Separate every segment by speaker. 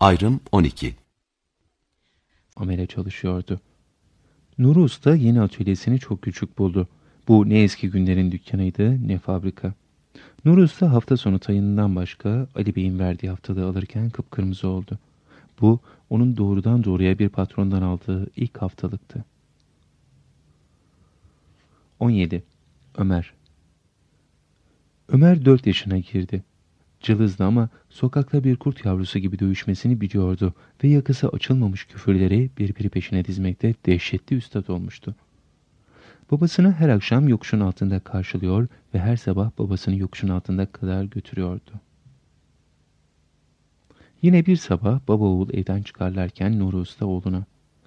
Speaker 1: Ayrım 12.
Speaker 2: Amele çalışıyordu. Nuri Usta yeni atölyesini çok küçük buldu. Bu ne eski günlerin dükkanıydı ne fabrika. Nuri Usta hafta sonu tayininden başka Ali Bey'in verdiği haftalığı alırken kıpkırmızı oldu. Bu onun doğrudan doğruya bir patrondan aldığı ilk haftalıktı. 17. Ömer. Ömer 4 yaşına girdi. Cılızdı ama sokakta bir kurt yavrusu gibi dövüşmesini biliyordu ve yakası açılmamış küfürleri birbiri peşine dizmekte dehşetli üstad olmuştu. Babasını her akşam yokuşun altında karşılıyor ve her sabah babasını yokuşun altında kadar götürüyordu. Yine bir sabah baba oğul evden çıkarlarken Nuri Usta oğluna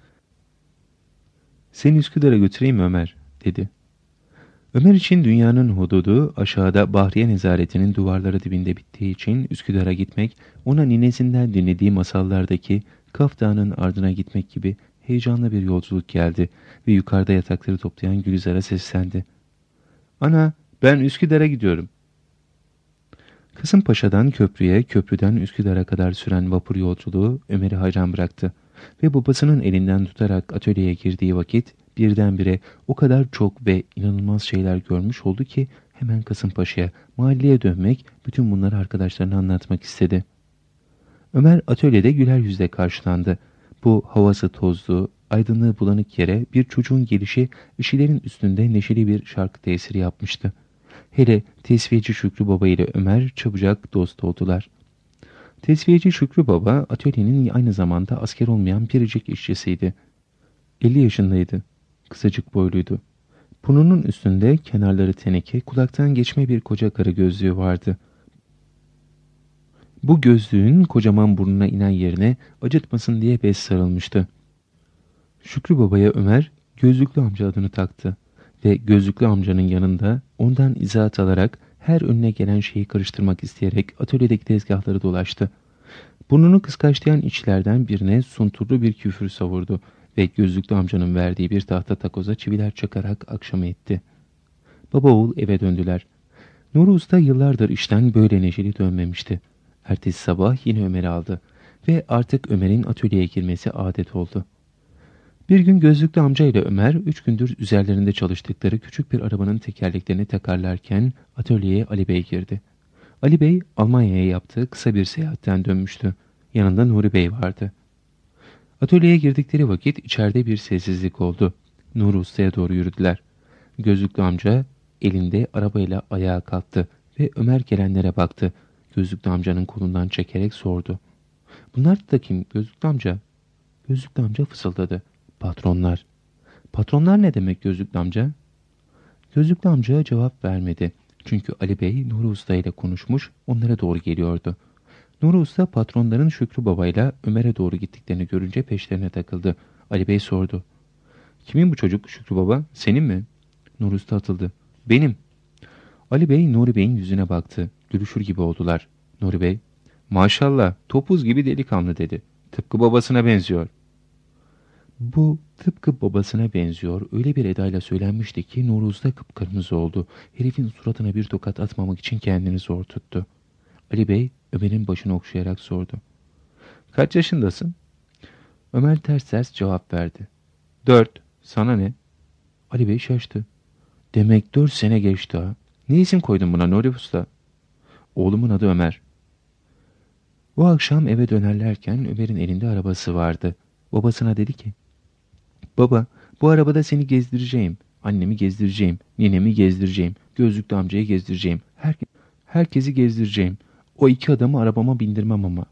Speaker 2: "Seni Üsküdar'a götüreyim Ömer," dedi. Ömer için dünyanın hududu aşağıda Bahriye Nezaretinin duvarları dibinde bittiği için Üsküdar'a gitmek, ona ninesinden dinlediği masallardaki Kaf Dağı'nın ardına gitmek gibi heyecanlı bir yolculuk geldi ve yukarıda yatakları toplayan Gülizar'a seslendi. "Ana, ben Üsküdar'a gidiyorum." Kasımpaşa'dan köprüye, köprüden Üsküdar'a kadar süren vapur yolculuğu Ömer'i hayran bıraktı ve babasının elinden tutarak atölyeye girdiği vakit birdenbire o kadar çok ve inanılmaz şeyler görmüş oldu ki hemen Kasımpaşa'ya, mahalleye dönmek, bütün bunları arkadaşlarına anlatmak istedi. Ömer atölyede güler yüzle karşılandı. Bu havası tozlu, aydınlığı bulanık yere bir çocuğun gelişi işçilerin üstünde neşeli bir şarkı tesiri yapmıştı. Hele tesviyeci Şükrü Baba ile Ömer çabucak dost oldular. Tesviyeci Şükrü Baba atölyenin aynı zamanda asker olmayan biricik işçisiydi. 50 yaşındaydı. Kısacık boyluydu. Burnunun üstünde kenarları teneke, kulaktan geçme bir koca karı gözlüğü vardı. Bu gözlüğün kocaman burnuna inen yerine acıtmasın diye bez sarılmıştı. Şükrü Baba'ya Ömer, gözlüklü amca adını taktı ve gözlüklü amcanın yanında ondan izahat alarak her önüne gelen şeyi karıştırmak isteyerek atölyedeki tezgahları dolaştı. Burnunu kıskaçlayan içlerden birine sunturlu bir küfür savurdu ve gözlüklü amcanın verdiği bir tahta takoza çiviler çakarak akşamı etti. Baba oğul eve döndüler. Nuri Usta yıllardır işten böyle neşeli dönmemişti. Ertesi sabah yine Ömer'i aldı ve artık Ömer'in atölyeye girmesi adet oldu. Bir gün gözlüklü amca ile Ömer 3 gündür üzerlerinde çalıştıkları küçük bir arabanın tekerleklerini takarlarken atölyeye Ali Bey girdi. Ali Bey Almanya'ya yaptığı kısa bir seyahatten dönmüştü. Yanında Nuri Bey vardı. Atölyeye girdikleri vakit içeride bir sessizlik oldu. Nuri Usta'ya doğru yürüdüler. Gözlüklü amca elinde arabayla ayağa kalktı ve Ömer gelenlere baktı. Gözlüklü amcanın kolundan çekerek sordu. "Bunlar da kim Gözlüklü amca?" Gözlüklü amca fısıldadı. "Patronlar." "Patronlar ne demek Gözlüklü amca?" Gözlüklü amca cevap vermedi. Çünkü Ali Bey Nuri Usta ile konuşmuş, onlara doğru geliyordu. Nuri Usta patronların Şükrü Baba ile Ömer'e doğru gittiklerini görünce peşlerine takıldı. Ali Bey sordu. "Kimin bu çocuk Şükrü Baba? Senin mi?" Nuri Usta atıldı. "Benim." Ali Bey Nuri Bey'in yüzüne baktı. Gülüşür gibi oldular. Nuri Bey, "Maşallah topuz gibi delikanlı," dedi. "Tıpkı babasına benziyor." Bu tıpkı babasına benziyor öyle bir edayla söylenmişti ki Nuri Usta kıpkırmızı oldu. Herifin suratına bir tokat atmamak için kendini zor tuttu. Ali Bey Ömer'in başını okşayarak sordu. "Kaç yaşındasın?" Ömer ters ters cevap verdi. 4. Sana ne?" Ali Bey şaştı. "Demek 4 sene geçti ha. Ne isim koydun buna Nuri Usta?" "Oğlumun adı Ömer." O akşam eve dönerlerken Ömer'in elinde arabası vardı. Babasına dedi ki, "Baba, bu arabada seni gezdireceğim. Annemi gezdireceğim. Ninemi gezdireceğim. Gözlüklü amcayı gezdireceğim. Herkesi gezdireceğim. O 2 adamı arabama bindirmem ama."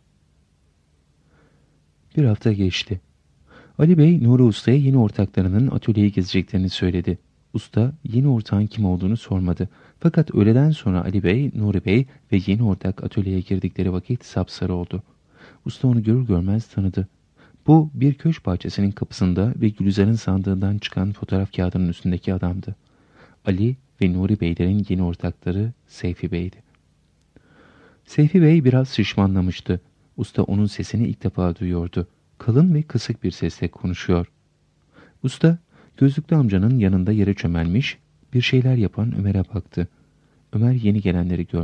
Speaker 2: Bir hafta geçti. Ali Bey, Nuri Usta'ya yeni ortaklarının atölyeyi gezeceklerini söyledi. Usta, yeni ortağın kim olduğunu sormadı. Fakat öğleden sonra Ali Bey, Nuri Bey ve yeni ortak atölyeye girdikleri vakit sapsarı oldu. Usta onu görür görmez tanıdı. Bu bir köşk bahçesinin kapısında ve Gülizar'ın sandığından çıkan fotoğraf kağıdının üstündeki adamdı. Ali ve Nuri Beylerin yeni ortakları Seyfi Bey'di. Seyfi Bey biraz şişmanlamıştı. Usta onun sesini ilk defa duyuyordu. Kalın ve kısık bir sesle konuşuyor. Usta, gözlüklü amcanın yanında yere çömelmiş, bir şeyler yapan Ömer'e baktı. Ömer yeni gelenleri görmüş,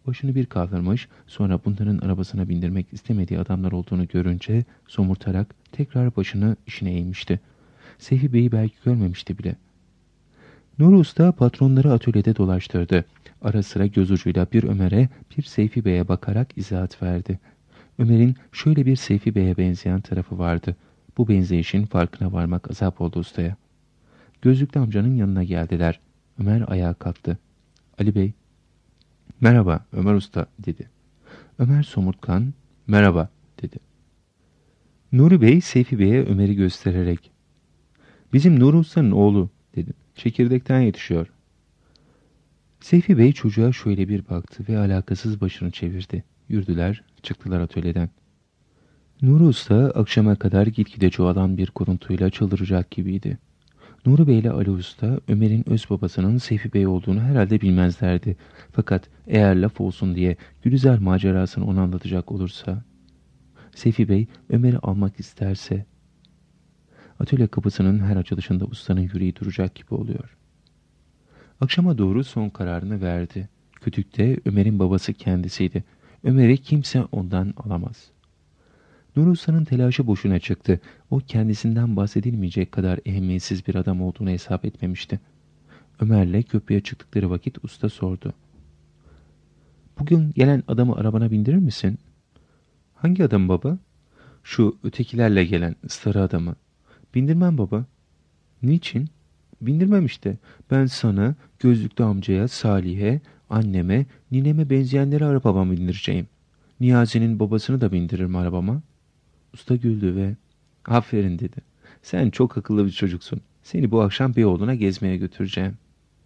Speaker 2: başını bir kaldırmış, sonra bunların arabasına bindirmek istemediği adamlar olduğunu görünce somurtarak tekrar başını işine eğmişti. Seyfi Bey'i belki görmemişti bile. Nuri Usta patronları atölyede dolaştırdı. Ara sıra göz ucuyla bir Ömer'e bir Seyfi Bey'e bakarak izahat verdi. Ömer'in şöyle bir Seyfi Bey'e benzeyen tarafı vardı. Bu benzeyişin farkına varmak azap oldu ustaya. Gözlüklü amcanın yanına geldiler. Ömer ayağa kalktı. Ali Bey, merhaba Ömer Usta dedi. Ömer somurtkan, merhaba dedi. Nuri Bey Seyfi Bey'e Ömer'i göstererek, bizim Nuri Usta'nın oğlu dedi. Çekirdekten yetişiyor. Seyfi Bey çocuğa şöyle bir baktı ve alakasız başını çevirdi. Yürüdüler, çıktılar atölyeden. Nuri Usta akşama kadar gitgide çoğalan bir kuruntuyla çıldıracak gibiydi. Nuri Bey ile Ali Usta Ömer'in öz babasının Seyfi Bey olduğunu herhalde bilmezlerdi. Fakat eğer laf olsun diye Gülizar macerasını ona anlatacak olursa, Seyfi Bey Ömer'i almak isterse, atölye kapısının her açılışında ustanın yüreği duracak gibi oluyor. Akşama doğru son kararını verdi. Kütük'te Ömer'in babası kendisiydi. Ömer'i kimse ondan alamaz. Nuri Usta'nın telaşı boşuna çıktı. O kendisinden bahsedilmeyecek kadar ehemmiyetsiz bir adam olduğunu hesap etmemişti. Ömer'le köprüye çıktıkları vakit usta sordu. Bugün gelen adamı arabana bindirir misin? Hangi adam baba? Şu ötekilerle gelen sarı adamı. Bindirmem baba. Niçin? Bindirmem işte. Ben sana, gözlüklü amcaya, Salih'e, anneme, nineme benzeyenleri arabama bindireceğim. Niyazi'nin babasını da bindiririm arabama. Usta güldü ve aferin dedi. Sen çok akıllı bir çocuksun. Seni bu akşam Beyoğlu'na gezmeye götüreceğim.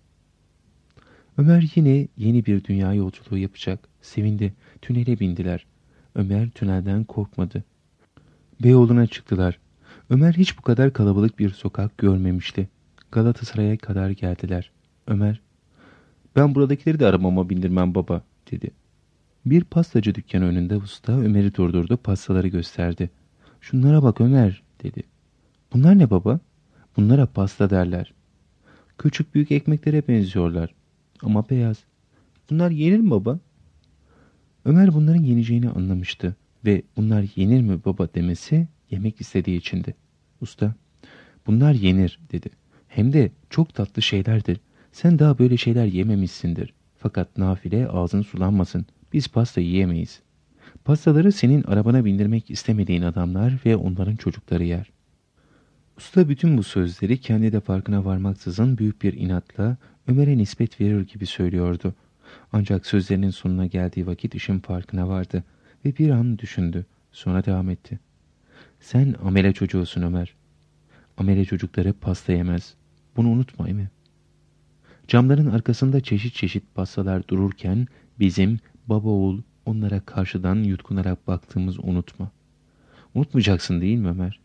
Speaker 2: Ömer yine yeni bir dünya yolculuğu yapacak. Sevindi. Tünele bindiler. Ömer tünelden korkmadı. Beyoğlu'na çıktılar. Ömer hiç bu kadar kalabalık bir sokak görmemişti. Galatasaray'a kadar geldiler. Ömer, ben buradakileri de arabama bindirmem baba dedi. Bir pastacı dükkanı önünde usta Ömer'i durdurdu, pastaları gösterdi. Şunlara bak Ömer dedi. Bunlar ne baba? Bunlara pasta derler. Küçük büyük ekmeklere benziyorlar. Ama beyaz. Bunlar yenir mi baba? Ömer bunların yeneceğini anlamıştı ve bunlar yenir mi baba demesi yemek istediği içindi. Usta, bunlar yenir dedi. Hem de çok tatlı şeylerdir. Sen daha böyle şeyler yememişsindir. Fakat nafile ağzın sulanmasın. Biz pasta yiyemeyiz. Pastaları senin arabana bindirmek istemediğin adamlar ve onların çocukları yer. Usta bütün bu sözleri kendi de farkına varmaksızın büyük bir inatla Ömer'e nispet verir gibi söylüyordu. Ancak sözlerinin sonuna geldiği vakit işin farkına vardı ve bir an düşündü. Sonra devam etti. Sen amele çocuğusun Ömer. Amele çocukları pasta yemez. Bunu unutma değil mi? Camların arkasında çeşit çeşit pastalar dururken bizim baba oğul onlara karşıdan yutkunarak baktığımızı unutma. Unutmayacaksın değil mi Ömer?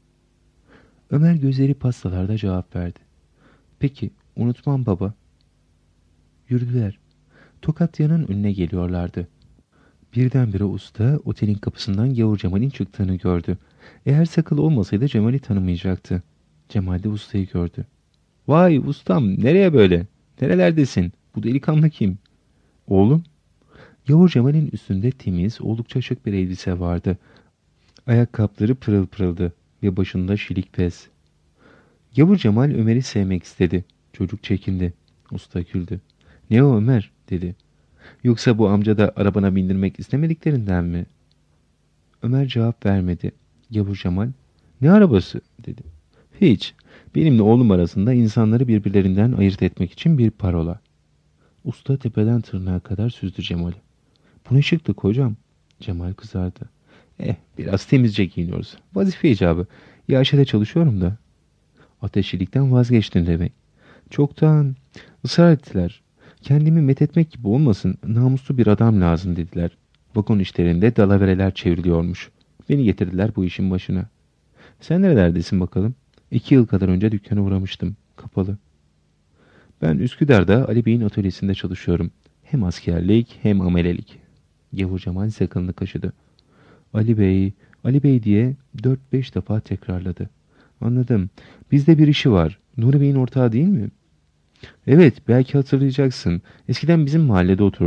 Speaker 2: Ömer gözleri pastalarda cevap verdi. Peki unutmam baba. Yürüdüler. Tokatya'nın önüne geliyorlardı. Birdenbire usta otelin kapısından Yavur Cemal'in çıktığını gördü. Eğer sakal olmasaydı Cemal'i tanımayacaktı. Cemal de ustayı gördü. Vay ustam nereye böyle? Nerelerdesin? Bu delikanlı kim? Oğlum. Yavur Cemal'in üstünde temiz, oldukça şık bir elbise vardı. Ayakkabıları pırıl pırıldı ve başında şilik pes. Yavur Cemal Ömer'i sevmek istedi. Çocuk çekindi. Usta güldü. Ne o Ömer dedi. Yoksa bu amca da arabana bindirmek istemediklerinden mi? Ömer cevap vermedi. Yavur Cemal, ne arabası dedi. Hiç. Benimle oğlum arasında insanları birbirlerinden ayırt etmek için bir parola. Usta tepeden tırnağa kadar süzdü Cemal'i. Bu ne şıklık hocam? Cemal kızardı. Biraz temizce giyiniyoruz. Vazife icabı. Yaşada çalışıyorum da. Ateşçilikten vazgeçtin demek. Çoktan ısrar ettiler. Kendimi methetmek gibi olmasın, namuslu bir adam lazım dediler. Vagon işlerinde dalavereler çevriliyormuş. Beni getirdiler bu işin başına. Sen nerelerdesin bakalım? 2 yıl kadar önce dükkana uğramıştım. Kapalı. Ben Üsküdar'da Ali Bey'in atölyesinde çalışıyorum. Hem askerlik hem amelelik. Yavur Cemal sakalını kaşıdı. Ali Bey, Ali Bey diye 4-5 defa tekrarladı. Anladım. Bizde bir işi var. Nuri Bey'in ortağı değil mi? Evet, belki hatırlayacaksın. Eskiden bizim mahallede otururdu.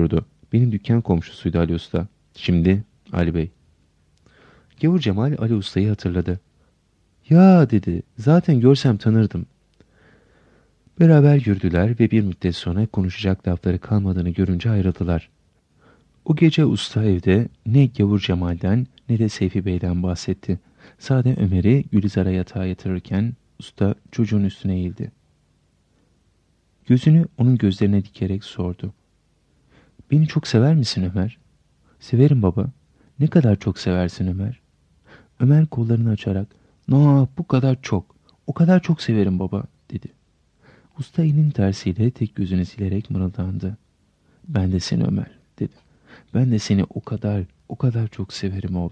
Speaker 2: Benim dükkan komşusuydu Ali Usta. Şimdi Ali Bey. Gavur Cemal Ali Usta'yı hatırladı. Ya dedi, zaten görsem tanırdım. Beraber yürüdüler ve bir müddet sonra konuşacak lafları kalmadığını görünce ayrıldılar. O gece usta evde ne Gavur Cemal'den ne de Seyfi Bey'den bahsetti. Sade Ömer'i Gülizar'a yatağa yatırırken usta çocuğun üstüne eğildi. Gözünü onun gözlerine dikerek sordu. Beni çok sever misin Ömer? Severim baba. Ne kadar çok seversin Ömer? Ömer kollarını açarak, bu kadar çok, o kadar çok severim baba, dedi. Usta elinin tersiyle tek gözünü silerek mırıldandı. Ben de seni Ömer, dedi. Ben de seni o kadar çok severim oğlum.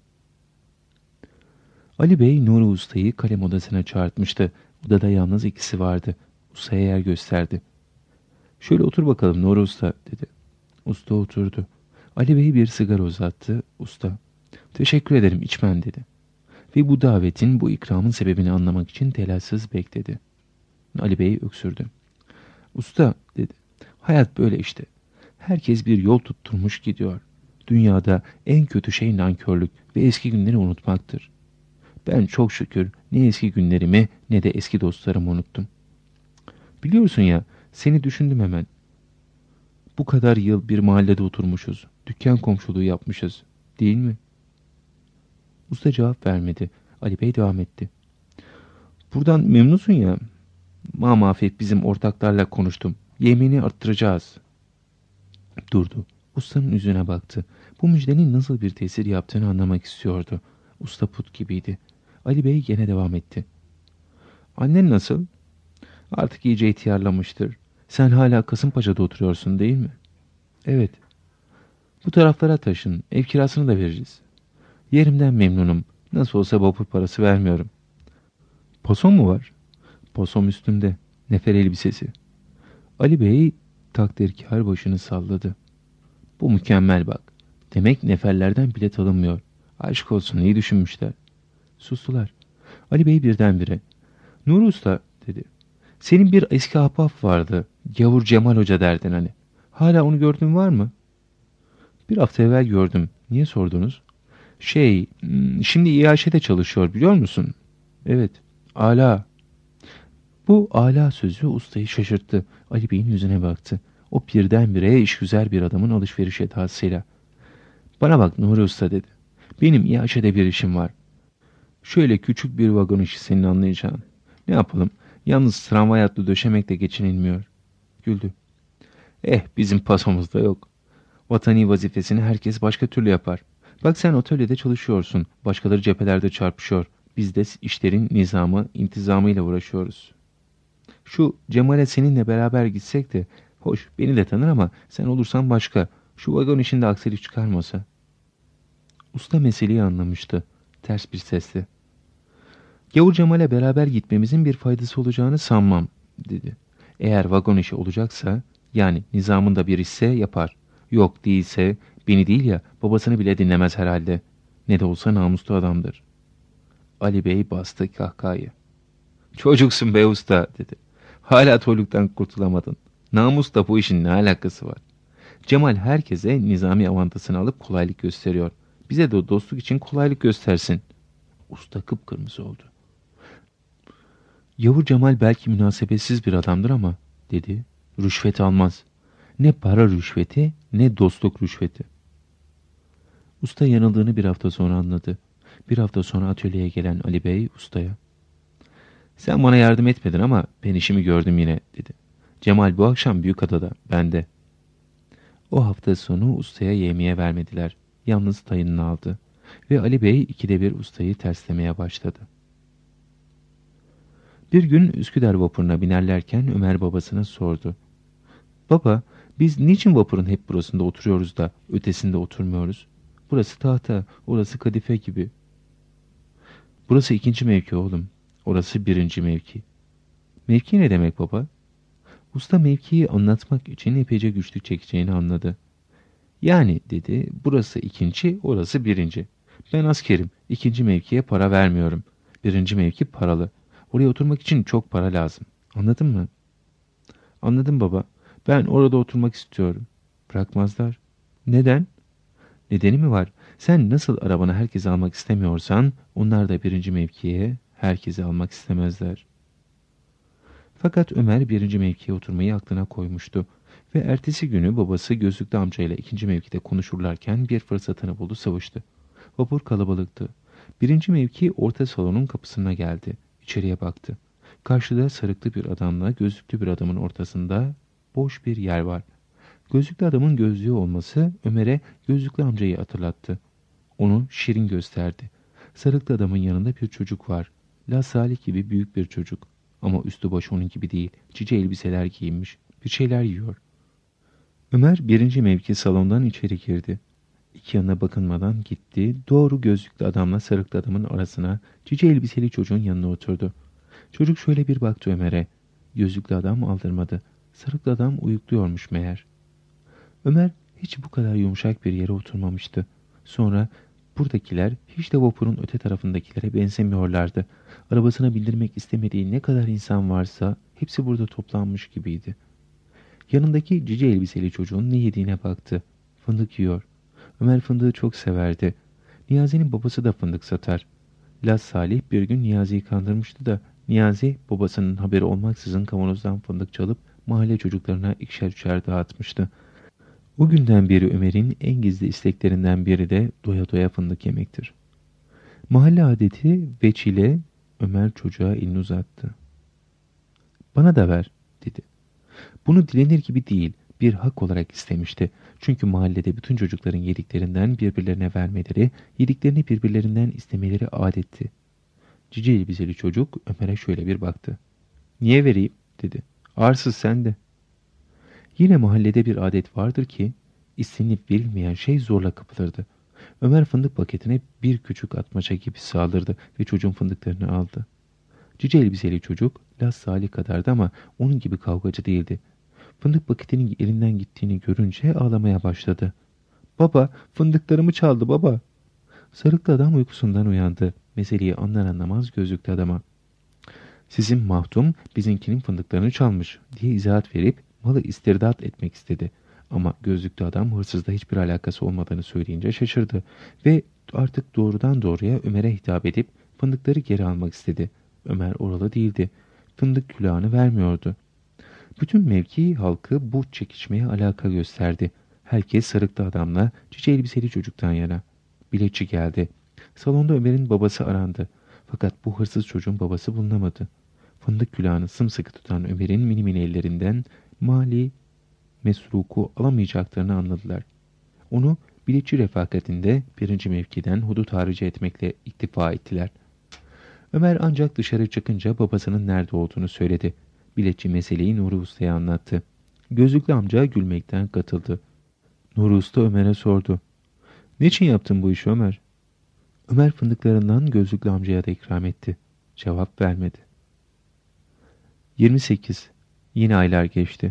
Speaker 2: Ali Bey Nuri Usta'yı kalem odasına çağırtmıştı. Odada yalnız ikisi vardı. Usta'ya yer gösterdi. Şöyle otur bakalım Nuri Usta, dedi. Usta oturdu. Ali Bey bir sigara uzattı. Usta, teşekkür ederim, içmem, dedi. Ve bu davetin, bu ikramın sebebini anlamak için telaşsız bekledi. Ali Bey öksürdü. Usta, dedi, hayat böyle işte. Herkes bir yol tutturmuş gidiyor. Dünyada en kötü şey nankörlük ve eski günleri unutmaktır. Ben çok şükür ne eski günlerimi ne de eski dostlarımı unuttum. Biliyorsun ya, seni düşündüm hemen. Bu kadar yıl bir mahallede oturmuşuz. Dükkan komşuluğu yapmışız. Değil mi? Usta cevap vermedi. Ali Bey devam etti. Buradan memnunsun ya. Mamafet bizim ortaklarla konuştum. Yemini arttıracağız. Durdu. Ustanın yüzüne baktı. Bu müjdenin nasıl bir tesir yaptığını anlamak istiyordu. Usta put gibiydi. Ali Bey gene devam etti. Annen nasıl? Artık iyice ihtiyarlamıştır. Sen hala Kasımpaşa'da oturuyorsun değil mi? Evet. Bu taraflara taşın. Ev kirasını da veririz. Yerimden memnunum. Nasıl olsa vapur parası vermiyorum. Pason mu var? Pasom üstümde. Nefer elbisesi. Ali Bey takdirkar başını salladı. Bu mükemmel bak. Demek neferlerden bilet alınmıyor. Aşk olsun, iyi düşünmüşler. Sustular. Ali Bey birdenbire. Nuri Usta, dedi. Senin bir eski ahbap vardı. Gavur Cemal Hoca derdin hani. Hala onu gördün var mı? Bir hafta evvel gördüm. Niye sordunuz? Şimdi İHŞ'de çalışıyor biliyor musun? Evet. Ala. Bu ala sözü ustayı şaşırttı. Ali Bey'in yüzüne baktı. O birdenbire işgüzar bir adamın alışveriş edasıyla. Bana bak Nuri Usta, dedi. Benim İHŞ'de bir işim var. Şöyle küçük bir vagon işi, senin anlayacağın. Ne yapalım? Yalnız tramvay atlı döşemekle geçinilmiyor. Güldü. Bizim pasomuzda yok. Vatani vazifesini herkes başka türlü yapar. Bak sen atölyede çalışıyorsun. Başkaları cephelerde çarpışıyor. Biz de işlerin nizamı, intizamıyla uğraşıyoruz. Şu Cemal'e seninle beraber gitsek de, hoş beni de tanır ama sen olursan başka. Şu vagon işinde aksilik çıkarmasa. Usta meseleyi anlamıştı. Ters bir sesle. Gavur Cemal'e beraber gitmemizin bir faydası olacağını sanmam, dedi. Eğer vagon işi olacaksa, yani nizamında bir işse yapar. Yok değilse, beni değil ya babasını bile dinlemez herhalde. Ne de olsa namuslu adamdır. Ali Bey bastı kahkahayı. Çocuksun be usta, dedi. Hala toyluktan kurtulamadın. Namusla bu işin ne alakası var? Cemal herkese nizami avantasını alıp kolaylık gösteriyor. Bize de dostluk için kolaylık göstersin. Usta kıpkırmızı oldu. Yavur Cemal belki münasebetsiz bir adamdır ama, dedi, rüşvet almaz. Ne para rüşveti ne dostluk rüşveti. Usta yanıldığını bir hafta sonra anladı. Bir hafta sonra atölyeye gelen Ali Bey ustaya, sen bana yardım etmedin ama ben işimi gördüm yine, dedi. Cemal bu akşam Büyükada'da, ben de. O hafta sonu ustaya yemeğe vermediler. Yalnız tayınını aldı. Ve Ali Bey ikide bir ustayı terslemeye başladı. Bir gün Üsküdar vapuruna binerlerken Ömer babasına sordu. Baba, biz niçin vapurun hep burasında oturuyoruz da ötesinde oturmuyoruz? Burası tahta, orası kadife gibi. Burası ikinci mevki oğlum. Orası birinci mevki. Mevki ne demek baba? Usta mevkiyi anlatmak için epeyce güçlük çekeceğini anladı. Yani, dedi, burası ikinci, orası birinci. Ben askerim, ikinci mevkiye para vermiyorum. Birinci mevki paralı. Oraya oturmak için çok para lazım. Anladın mı? Anladım baba. Ben orada oturmak istiyorum. Bırakmazlar. Neden? Nedeni mi var? Sen nasıl arabanı herkese almak istemiyorsan, onlar da birinci mevkiye herkese almak istemezler. Fakat Ömer birinci mevkiye oturmayı aklına koymuştu. Ve ertesi günü babası gözlüklü amcayla ikinci mevkide konuşurlarken bir fırsatını buldu, savuştu. Vapur kalabalıktı. Birinci mevki orta salonun kapısına geldi. İçeriye baktı. Karşıda sarıklı bir adamla gözlüklü bir adamın ortasında boş bir yer var. Gözlüklü adamın gözlüğü olması Ömer'e gözlüklü amcayı hatırlattı. Onu şirin gösterdi. Sarıklı adamın yanında bir çocuk var. La Salih gibi büyük bir çocuk. Ama üstü başı onun gibi değil. Cici elbiseler giyinmiş. Bir şeyler yiyor. Ömer birinci mevki salondan içeri girdi. İki yanına bakınmadan gitti. Doğru gözlüklü adamla sarıklı adamın arasına, cici elbiseli çocuğun yanına oturdu. Çocuk şöyle bir baktı Ömer'e. Gözlüklü adam aldırmadı. Sarıklı adam uyukluyormuş meğer. Ömer hiç bu kadar yumuşak bir yere oturmamıştı. Sonra buradakiler hiç de vapurun öte tarafındakilere benzemiyorlardı. Arabasına bindirmek istemediği ne kadar insan varsa hepsi burada toplanmış gibiydi. Yanındaki cici elbiseli çocuğun ne yediğine baktı. Fındık yiyor. Ömer fındığı çok severdi. Niyazi'nin babası da fındık satar. Laz Salih bir gün Niyazi'yi kandırmıştı da Niyazi babasının haberi olmaksızın kavanozdan fındık çalıp mahalle çocuklarına ikişer üçer dağıtmıştı. O günden beri Ömer'in en gizli isteklerinden biri de doya doya fındık yemektir. Mahalle adeti veçile Ömer çocuğa elini uzattı. Bana da ver dedi. Bunu dilenir gibi değil, bir hak olarak istemişti. Çünkü mahallede bütün çocukların yediklerinden birbirlerine vermeleri, yediklerini birbirlerinden istemeleri adetti. Cici elbiseli çocuk Ömer'e şöyle bir baktı. Niye vereyim dedi. Arsız sen de. Yine mahallede bir adet vardır ki, istenip verilmeyen şey zorla kapılırdı. Ömer fındık paketine bir küçük atmaca gibi saldırdı ve çocuğun fındıklarını aldı. Cici elbiseli çocuk Laz Salih kadardı ama onun gibi kavgacı değildi. Fındık paketinin elinden gittiğini görünce ağlamaya başladı. Baba, fındıklarımı çaldı baba. Sarıklı adam uykusundan uyandı. Meseleyi anlar anlamaz gözlüklü adama. Sizin mahdum bizimkinin fındıklarını çalmış diye izahat verip malı istirdat etmek istedi. Ama gözlüklü adam hırsızla hiçbir alakası olmadığını söyleyince şaşırdı ve artık doğrudan doğruya Ömer'e hitap edip fındıkları geri almak istedi. Ömer oralı değildi. Fındık külahını vermiyordu. Bütün mevki halkı bu çekişmeye alaka gösterdi. Herkes sarıklı adamla cici elbiseli çocuktan yana. Biletçi geldi. Salonda Ömer'in babası arandı. Fakat bu hırsız çocuğun babası bulunamadı. Fındık külahını sımsıkı tutan Ömer'in mini mini ellerinden mali mesruku alamayacaklarını anladılar. Onu biletçi refakatinde birinci mevkiden hudut harici etmekle iktifa ettiler. Ömer ancak dışarı çıkınca babasının nerede olduğunu söyledi. Biletçi meseleyi Nuri Usta'ya anlattı. Gözlüklü amca gülmekten katıldı. Nuri Usta Ömer'e sordu. Niçin yaptın bu işi Ömer? Ömer fındıklarından gözlüklü amcaya da ikram etti. Cevap vermedi. 28. Yine aylar geçti.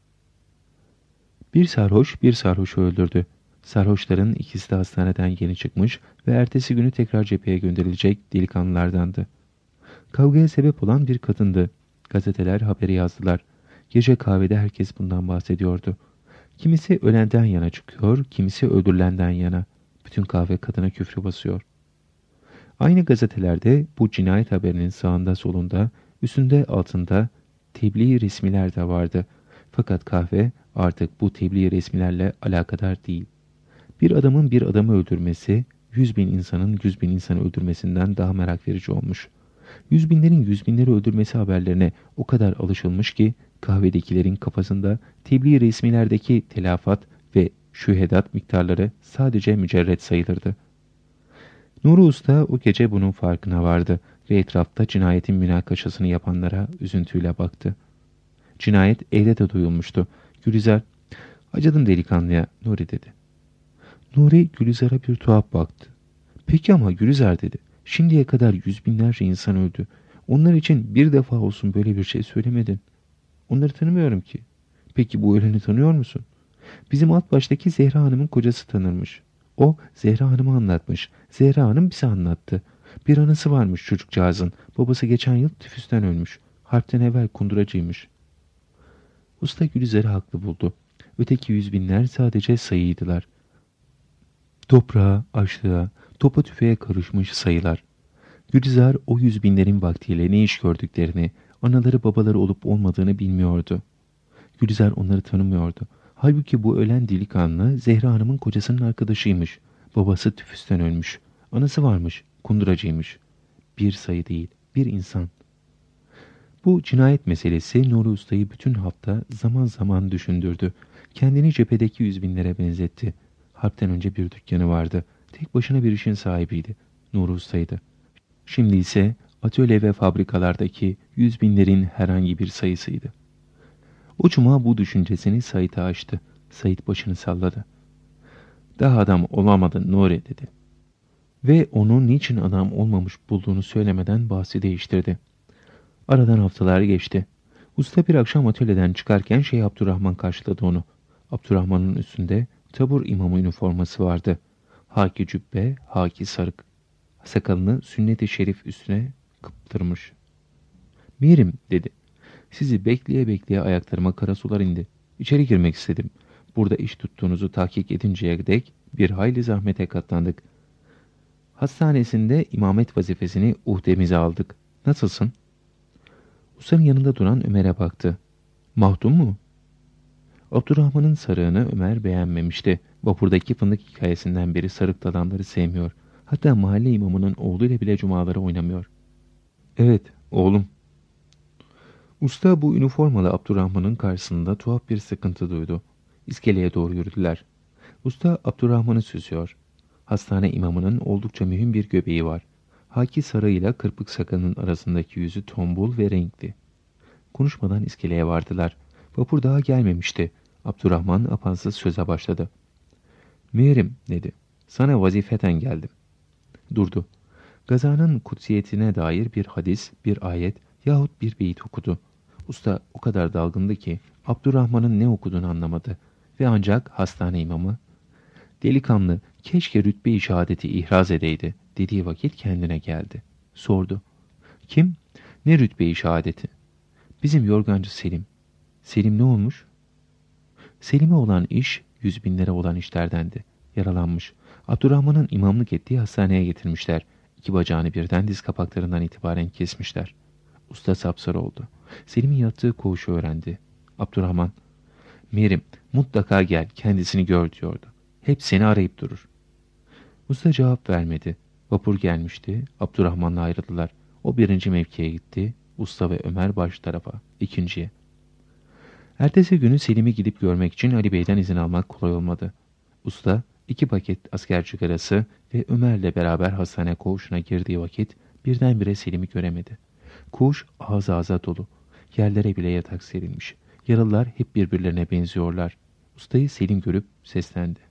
Speaker 2: Bir sarhoş bir sarhoşu öldürdü. Sarhoşların ikisi de hastaneden yeni çıkmış ve ertesi günü tekrar cepheye gönderilecek delikanlılardandı. Kavgaya sebep olan bir kadındı. Gazeteler haberi yazdılar. Gece kahvede herkes bundan bahsediyordu. Kimisi ölenden yana çıkıyor, kimisi öldürülenden yana. Bütün kahve kadına küfrü basıyor. Aynı gazetelerde bu cinayet haberinin sağında solunda, üstünde altında tebliğ resmiler de vardı. Fakat kahve artık bu tebliğ resmilerle alakadar değil. Bir adamın bir adamı öldürmesi, 100.000 insanın 100.000 insanı öldürmesinden daha merak verici olmuş. 100.000'lerin 100.000'leri öldürmesi haberlerine o kadar alışılmış ki kahvedekilerin kafasında tebliğ resmilerdeki telafat ve şühedat miktarları sadece mücerret sayılırdı. Nuri Usta o gece bunun farkına vardı ve etrafta cinayetin münakaşasını yapanlara üzüntüyle baktı. Cinayet evde de duyulmuştu. Gülizar, acıdım delikanlıya Nuri dedi. Nuri Gülizar'a bir tuhaf baktı. Peki ama Gülizar dedi. Şimdiye kadar 100.000'lerce insan öldü. Onlar için bir defa olsun böyle bir şey söylemedin. Onları tanımıyorum ki. Peki bu öleni tanıyor musun? Bizim alt baştaki Zehra Hanım'ın kocası tanırmış. O Zehra Hanım'a anlatmış. Zehra Hanım bize anlattı. Bir anısı varmış çocukcağızın. Babası geçen yıl tifüsten ölmüş. Harpten evvel kunduracıymış. Usta Gülizar'ı haklı buldu. Öteki 100.000'ler sadece sayıydılar. Toprağa, açlığa, topa tüfeğe karışmış sayılar. Gülizar o 100.000'lerin vaktiyle ne iş gördüklerini, anaları babaları olup olmadığını bilmiyordu. Gülizar onları tanımıyordu. Halbuki bu ölen delikanlı Zehra Hanım'ın kocasının arkadaşıymış. Babası tüfüsten ölmüş. Anası varmış, kunduracıymış. Bir sayı değil, bir insan. Bu cinayet meselesi Nuri Usta'yı bütün hafta zaman zaman düşündürdü. Kendini cephedeki 100.000'lere benzetti. Harpten önce bir dükkanı vardı. Tek başına bir işin sahibiydi. Nuri Usta'ydı. Şimdi ise atölye ve fabrikalardaki 100.000'lerin herhangi bir sayısıydı. O cuma bu düşüncesini Sait'e açtı. Sait başını salladı. Daha adam olamadın Nuri dedi. Ve onu niçin adam olmamış bulduğunu söylemeden bahsi değiştirdi. Aradan haftalar geçti. Usta bir akşam atölyeden çıkarken Şeyh Abdurrahman karşıladı onu. Abdurrahman'ın üstünde tabur imamı üniforması vardı. Haki cübbe, haki sarık. Sakalını sünnet-i şerif üstüne kıptırmış. "Mirim," dedi. "Sizi bekleye bekleye ayaklarıma kara sular indi. İçeri girmek istedim. Burada iş tuttuğunuzu tahkik edinceye dek bir hayli zahmete katlandık. Hastanesinde imamet vazifesini uhdemize aldık. Nasılsın?" Ustanın yanında duran Ömer'e baktı. "Mahdum mu?" Abdurrahman'ın sarığını Ömer beğenmemişti. Vapurdaki fındık hikayesinden beri sarık adamları sevmiyor. Hatta mahalle imamının oğluyla bile cumaları oynamıyor. "Evet, oğlum." Usta bu üniformalı Abdurrahman'ın karşısında tuhaf bir sıkıntı duydu. İskeleye doğru yürüdüler. Usta Abdurrahman'ı süzüyor. Hastane imamının oldukça mühim bir göbeği var. Haki sarığıyla kırpık sakalının arasındaki yüzü tombul ve renkli. Konuşmadan iskeleye vardılar. Vapur daha gelmemişti. Abdurrahman apansız söze başladı. "Müerim," dedi. "Sana vazifeten geldim." Durdu. Gazanın kutsiyetine dair bir hadis, bir ayet yahut bir beyit okudu. Usta o kadar dalgındı ki Abdurrahman'ın ne okuduğunu anlamadı ve ancak hastane imamı "Delikanlı, keşke rütbe-i şehadeti ihraz edeydi," dediği vakit kendine geldi. Sordu. "Kim? Ne rütbe-i şehadeti?" "Bizim yorgancı Selim." "Selim ne olmuş?" Selim'e olan iş 100.000'lere olan işlerdendi. Yaralanmış. Abdurrahman'ın imamlık ettiği hastaneye getirmişler. 2 bacağını birden diz kapaklarından itibaren kesmişler. Usta sapsarı oldu. Selim'in yattığı koğuşu öğrendi. Abdurrahman, "Mirim, mutlaka gel, kendisini gör," diyordu. "Hep seni arayıp durur." Usta cevap vermedi. Vapur gelmişti. Abdurrahman'la ayrıldılar. O birinci mevkiye gitti. Usta ve Ömer baş tarafa, ikinciye. Ertesi günü Selim'i gidip görmek için Ali Bey'den izin almak kolay olmadı. Usta 2 paket asker çıkarası ve Ömer'le beraber hastane koğuşuna girdiği vakit birdenbire Selim'i göremedi. Koğuş ağız ağza dolu. Yerlere bile yatak serilmiş. Yaralılar hep birbirlerine benziyorlar. Ustayı Selim görüp seslendi.